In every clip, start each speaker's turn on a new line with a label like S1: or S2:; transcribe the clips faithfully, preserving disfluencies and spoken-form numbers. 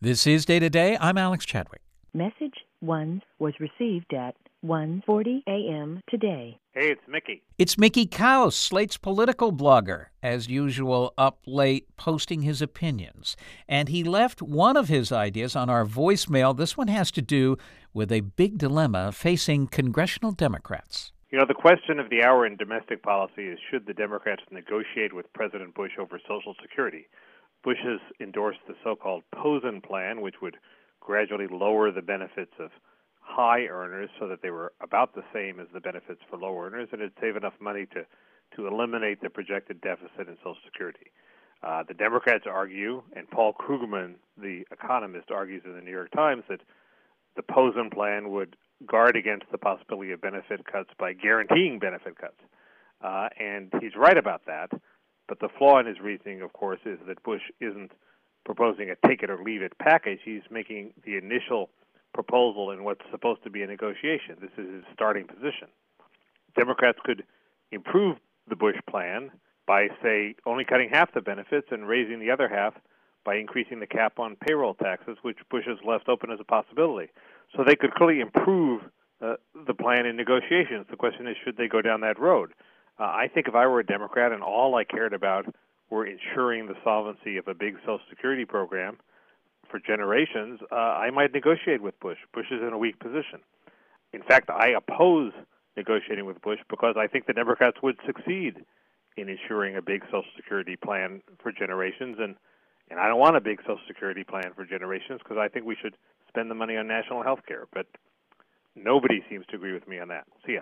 S1: This is Day to Day. I'm Alex Chadwick.
S2: Message one was received at one forty a.m. today.
S3: Hey, it's Mickey.
S1: It's Mickey Kaus, Slate's political blogger, as usual, up late posting his opinions. And he left one of his ideas on our voicemail. This one has to do with a big dilemma facing congressional Democrats.
S3: You know, the question of the hour in domestic policy is, should the Democrats negotiate with President Bush over Social Security? Bush has endorsed the so-called Posen plan, which would gradually lower the benefits of high earners so that they were about the same as the benefits for low earners, and it'd save enough money to, to eliminate the projected deficit in Social Security. Uh, the Democrats argue, and Paul Krugman, the economist, argues in the New York Times that the Posen plan would guard against the possibility of benefit cuts by guaranteeing benefit cuts. Uh, and he's right about that. But the flaw in his reasoning, of course, is that Bush isn't proposing a take-it-or-leave-it package. He's making the initial proposal in what's supposed to be a negotiation. This is his starting position. Democrats could improve the Bush plan by, say, only cutting half the benefits and raising the other half by increasing the cap on payroll taxes, which Bush has left open as a possibility. So they could clearly improve uh, the plan in negotiations. The question is, should they go down that road? Uh, I think if I were a Democrat and all I cared about were ensuring the solvency of a big Social Security program for generations, uh, I might negotiate with Bush. Bush is in a weak position. In fact, I oppose negotiating with Bush because I think the Democrats would succeed in ensuring a big Social Security plan for generations, and, and I don't want a big Social Security plan for generations because I think we should spend the money on national health care, but nobody seems to agree with me on that. See ya.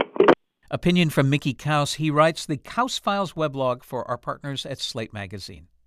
S1: Opinion from Mickey Kaus. He writes the Kaus Files weblog for our partners at Slate Magazine.